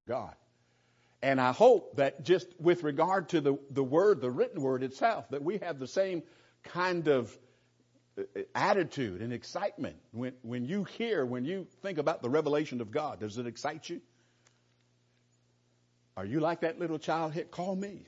God. And I hope that just with regard to the word, the written word itself, that we have the same kind of attitude and excitement when you think about the revelation of God. Does it excite you? Are you like that little child, call me?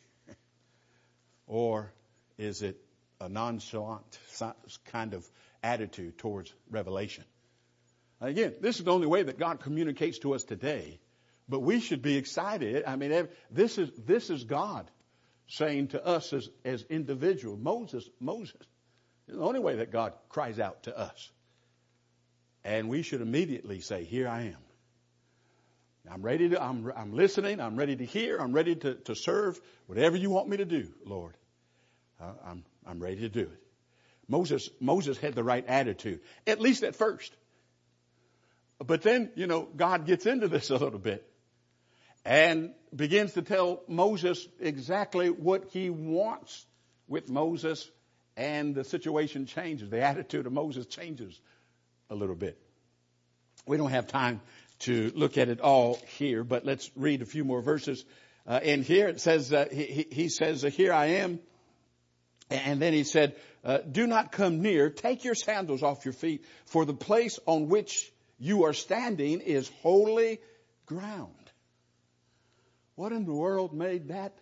Or is it a nonchalant kind of attitude towards revelation? Again, this is the only way that God communicates to us today. But we should be excited. I mean, this is God saying to us as individuals. Moses, is the only way that God cries out to us. And we should immediately say, here I am. I'm ready to, I'm listening. I'm ready to hear. I'm ready to serve whatever you want me to do, Lord. I'm ready to do it. Moses had the right attitude, at least at first. But then, God gets into this a little bit and begins to tell Moses exactly what he wants with Moses, and the situation changes. The attitude of Moses changes a little bit. We don't have time to look at it all here, but let's read a few more verses. And here it says, he says, here I am. And then he said, do not come near. Take your sandals off your feet, for the place on which you are standing is holy ground. What in the world made that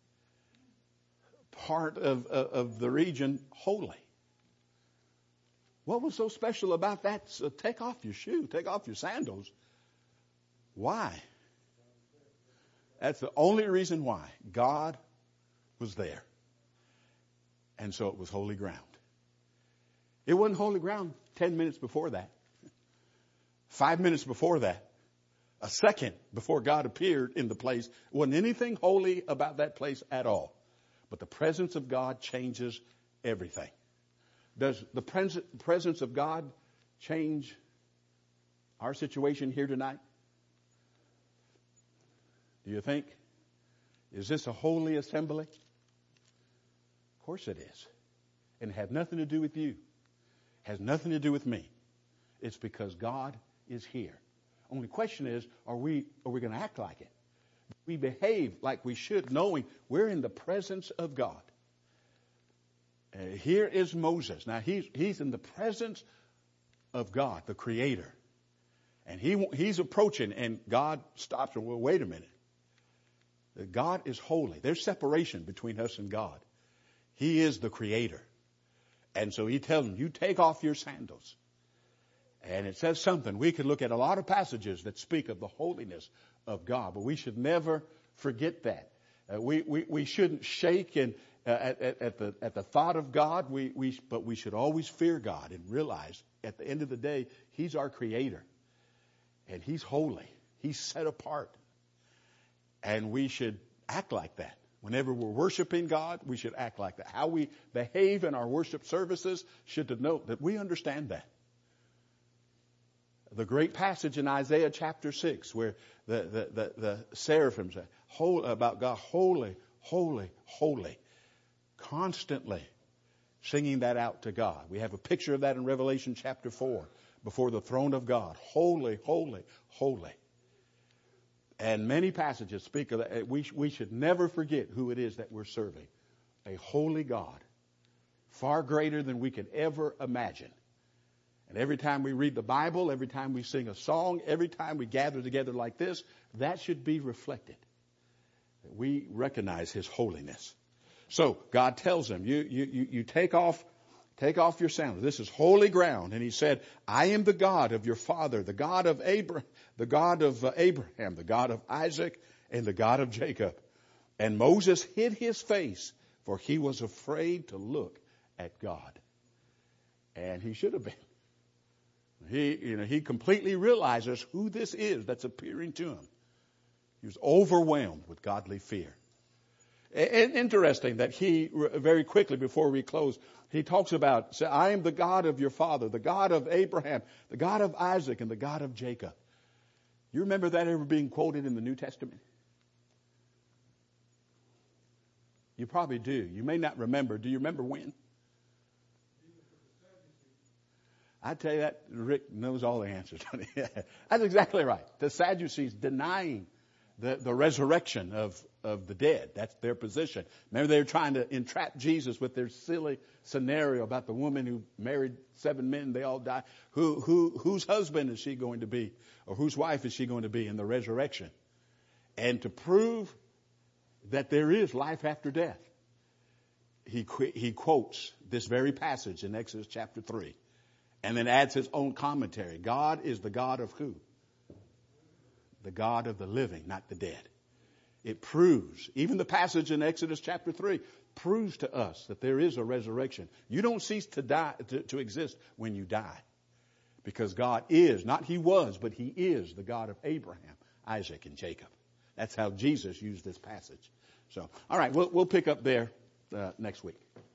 part of the region holy? What was so special about that? So take off your shoe, take off your sandals. Why? That's the only reason why. God was there. And so it was holy ground. It wasn't holy ground 10 minutes before that. 5 minutes before that. A second before God appeared in the place. Wasn't anything holy about that place at all. But the presence of God changes everything. Does the presence of God change our situation here tonight? Do you think? Is this a holy assembly? Of course it is. And it has nothing to do with you. It has nothing to do with me. It's because God is here. Only question is, are we going to act like it? We behave like we should, knowing we're in the presence of God. Here is Moses. Now he's in the presence of God, the Creator. And he's approaching, and God stops him. Well, wait a minute. God is holy. There's separation between us and God. He is the Creator. And so he tells him, you take off your sandals. And it says something. We could look at a lot of passages that speak of the holiness of God, but we should never forget that. We shouldn't shake at the thought of God. But we should always fear God and realize at the end of the day, He's our Creator, and He's holy. He's set apart, and we should act like that. Whenever we're worshiping God, we should act like that. How we behave in our worship services should denote that we understand that. The great passage in Isaiah chapter 6 where the seraphim say about God, holy, holy, holy. Constantly singing that out to God. We have a picture of that in Revelation chapter 4 before the throne of God. Holy, holy, holy. And many passages speak of that. We should never forget who it is that we're serving. A holy God. Far greater than we could ever imagine. And every time we read the Bible, every time we sing a song, every time we gather together like this, that should be reflected. That we recognize His holiness. So God tells them, you take off your sandals. This is holy ground. And He said, I am the God of your father, the God of Abraham, the God of Isaac, and the God of Jacob. And Moses hid his face, for he was afraid to look at God. And he should have been. He completely realizes who this is that's appearing to him. He was overwhelmed with godly fear. And interesting that he, very quickly before we close, he talks about, say, I am the God of your father, the God of Abraham, the God of Isaac, and the God of Jacob. You remember that ever being quoted in the New Testament? You probably do. You may not remember. Do you remember when? I tell you that, Rick knows all the answers. That's exactly right. The Sadducees denying the resurrection of the dead. That's their position. Remember, they were trying to entrap Jesus with their silly scenario about the woman who married 7 men, they all died. Whose husband is she going to be, or whose wife is she going to be in the resurrection? And to prove that there is life after death, he quotes this very passage in Exodus chapter 3, and then adds his own commentary. God is the God of who? The God of the living, not the dead. It proves, even the passage in Exodus chapter 3 proves to us that there is a resurrection. You don't cease to die, to exist when you die. Because God is, not he was, but he is the God of Abraham, Isaac, and Jacob. That's how Jesus used this passage. So, all right, we'll pick up there next week.